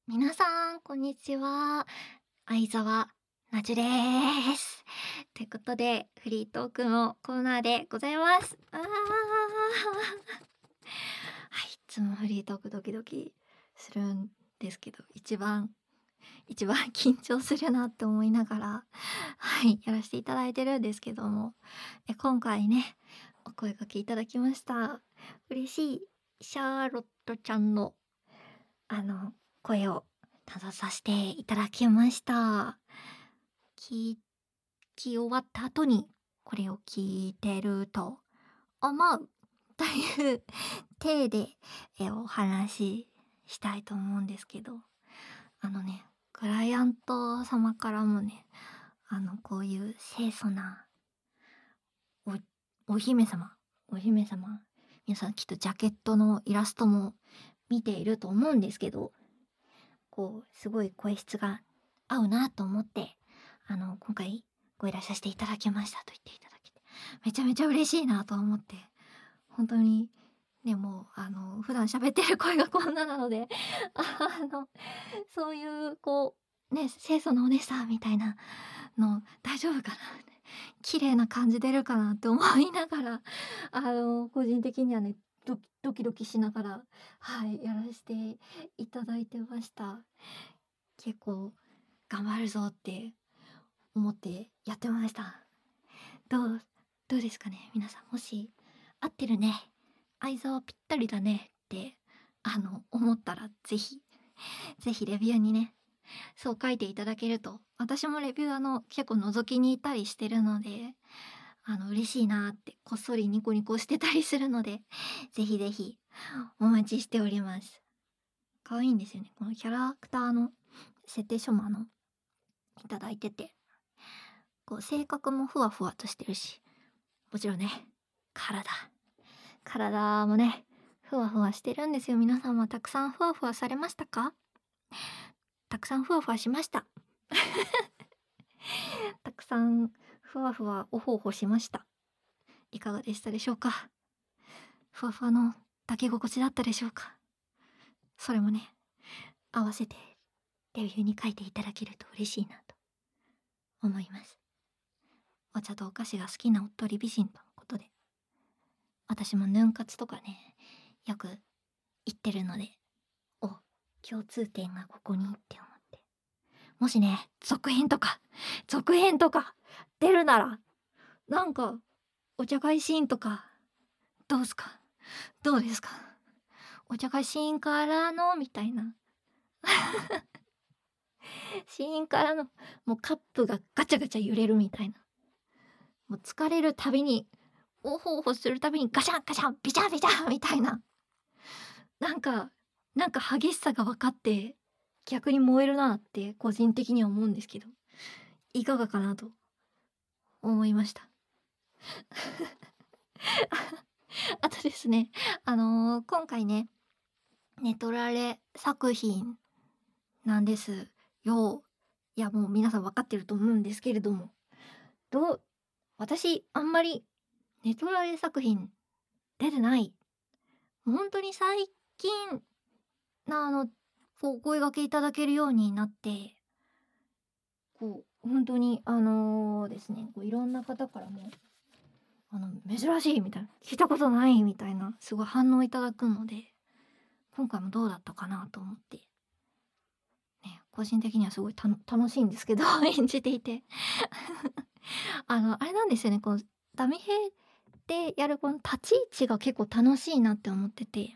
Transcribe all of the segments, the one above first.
皆さん、こんにちは。相沢なじです。ということで、フリートークのコーナーでございます。はい、いつもフリートークドキドキするんですけど、一番緊張するなって思いながら、はい、やらせていただいてるんですけども、今回ね、お声掛けいただきました。嬉しいシャーロットちゃんのあの、声をたどさせていただきました。聞き終わった後に、これを聞いてると思うという体で、お話ししたいと思うんですけど、クライアント様からもね、こういう清楚なお姫様お姫様、皆さんきっとジャケットのイラストも見ていると思うんですけど、すごい声質が合うなと思って、今回ご依頼させていただきましたと言っていただけて、めちゃめちゃ嬉しいなと思って、本当に、ね、もう、普段喋ってる声がこんななので、の、そういう、ね、清楚なお姉さんみたいなの大丈夫かなって、綺麗な感じ出るかなって思いながら、個人的にはね、ドキドキしながら、はい、やらせていただいてました。結構頑張るぞって思ってやってました。どうどうですかね、皆さん。もし合ってるね、相沢ぴったりだねって、思ったらぜひレビューにね、そう書いていただけると、私もレビュー結構覗きに行ったりしてるので、嬉しいなってこっそりニコニコしてたりするので、ぜひぜひお待ちしております。可愛いんですよね。このキャラクターの設定書もいただいてて、性格もふわふわとしてるし、もちろんね、体。体もね、ふわふわしてるんですよ。皆さんはたくさんふわふわされましたか？たくさんふわふわしました。たくさんふわふわおほおほしました。いかがでしたでしょうか？ふわふわの抱き心地だったでしょうか？それもね、合わせてレビューに書いていただけると嬉しいなと思います。お茶とお菓子が好きなおっとり美人とのことで、私もヌン活とかね、よく言ってるので、お、共通点がここにって思って。もしね、続編とか出るなら、なんか、お茶会シーンとか、どうすか？どうですか？お茶会シーンからのみたいな。シーンからの、もうカップがガチャガチャ揺れるみたいな。もう疲れるたびに、おほおほするたびにガシャンガシャン、ビチャビチャみたいな。なんかなんか激しさが分かって、逆に燃えるなって個人的には思うんですけど、いかがかなと思いました。あとですね、今回ね、ネトラレ作品なんですよ。いや、もう皆さん分かってると思うんですけれども、どう私あんまりネトラレ作品出てない。ほんとに最近、お声掛けいただけるようになって、ほんとにですね、いろんな方からも、珍しいみたいな、聞いたことないみたいな、すごい反応いただくので、今回もどうだったかなと思って、ね、個人的にはすごい楽しいんですけど、演じていて。あれなんですよね、ダミ兵でやるこの立ち位置が結構楽しいなって思ってて、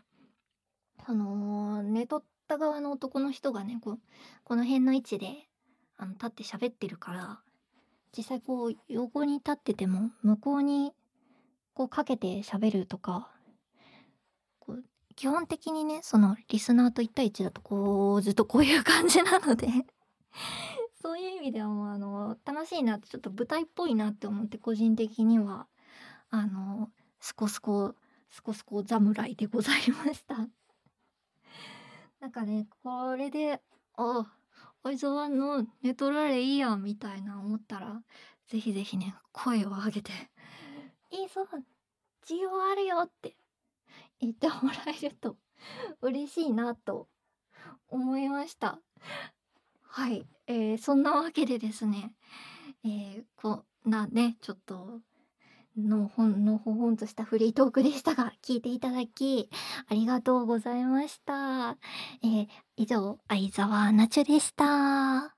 寝取った側の男の人がね、この辺の位置で、立って喋ってるから、実際横に立ってても、向こうにかけて喋るとか、こう基本的にね、そのリスナーと一対一だとずっとこういう感じなのでそういう意味ではもう楽しいなって、ちょっと舞台っぽいなって思って、個人的にはあの、すこすこすこすこ侍でございました。なんかね、これで、あ、相沢の寝取られいいやんみたいな思ったら、ぜひぜひね、声を上げて、いいぞ、需要あるよって言ってもらえると嬉しいなと思いました。はい、そんなわけでですね、こんなね、ちょっとのほほんとしたフリートークでしたが、聞いていただきありがとうございました。以上、相沢なちゅでした。